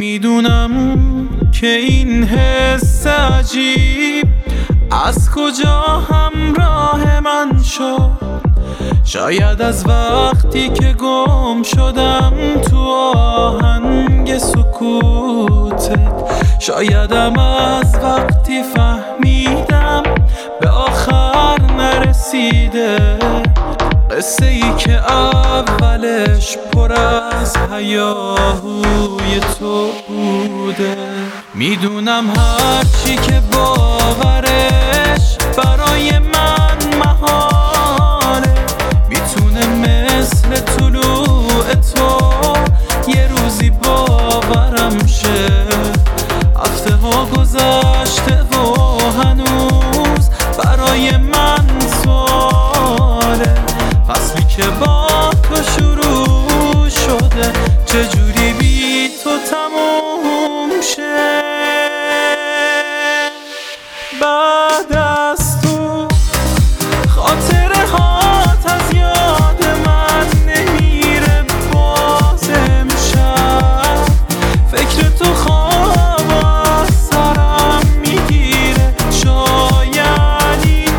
میدونم که این حس عجیب از کجا همراه من شد. شاید از وقتی که گم شدم تو آهنگ سکوتت، شایدم از وقتی فهمیدم به آخر نرسیده. قصه ای که اولش پر از هیاهوی تو بوده. میدونم هرچی که باورش برای من محاله، میتونه مثل طلوع تو یه روزی باورم شه. هفته ها گذشته و هنوز برای من سواله، فصلی که با تو شروع شده چجوری بی تو تموم شه. بعد از تو خاطره هات از یاد من نمیره، باز امشب فکر تو خواب از سرم میگیره. شاید این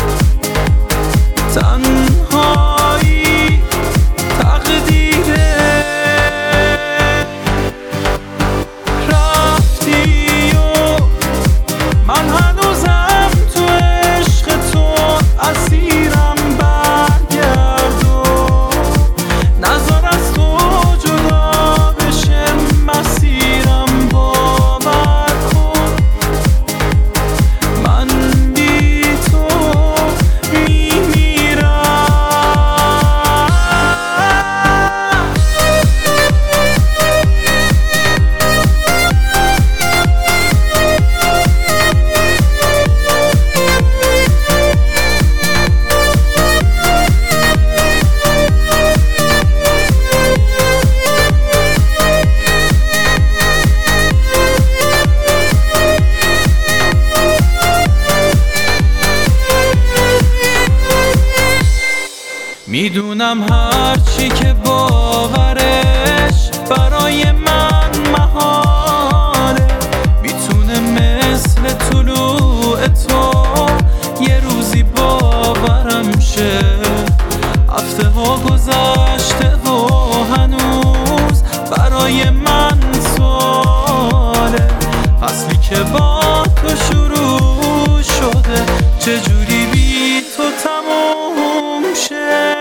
تنهایی تقدیره. رفتی و من هنوزم تو عشق تو اسیرم. برگرد و نظر از تو جدا بشه مسیرم. باور کن من بی تو میمیرم. میدونم هرچی که باورش برای من محاله، میتونه مثل طلوع تو یه روزی باورم شه. هفته ها گذشته و هنوز برای من سواله، فصلی که با تو شروع شده چجوری بی تو تموم شه.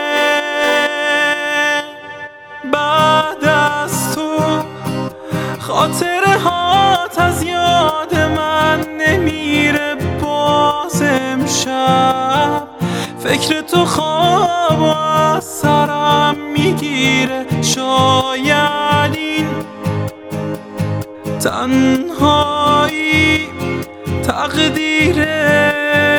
بعد از تو خاطره هات از یاد من نمیره، باز امشب فکر تو خواب از سرم میگیره. شاید این تنهایی تقدیره.